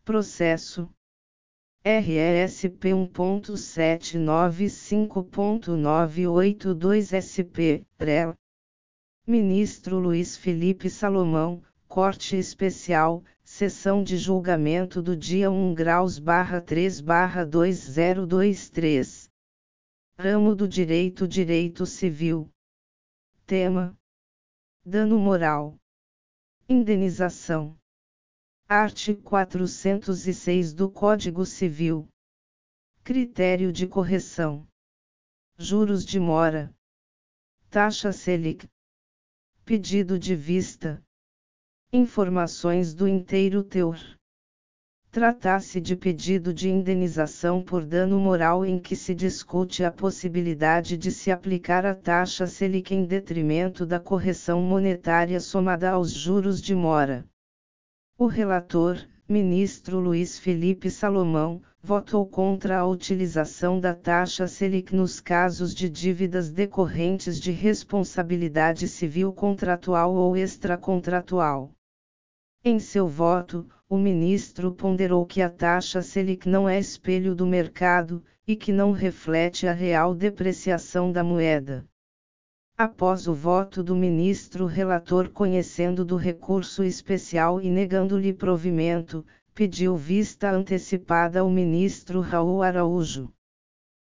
Processo RESP 1.795.982 REL. Ministro Luiz Felipe Salomão, Corte Especial, Sessão de Julgamento do dia 1/3/2023. Ramo do Direito Civil. Tema: dano moral. Indenização. Art. 406 do Código Civil. Critério de correção. Juros de mora. Taxa Selic. Pedido de vista. Informações do inteiro teor. Trata-se de pedido de indenização por dano moral em que se discute a possibilidade de se aplicar a taxa Selic em detrimento da correção monetária somada aos juros de mora. O relator, ministro Luiz Felipe Salomão, votou contra a utilização da taxa Selic nos casos de dívidas decorrentes de responsabilidade civil contratual ou extracontratual. Em seu voto, o ministro ponderou que a taxa Selic não é espelho do mercado, e que não reflete a real depreciação da moeda. Após o voto do ministro relator conhecendo do recurso especial e negando-lhe provimento, pediu vista antecipada ao ministro Raul Araújo.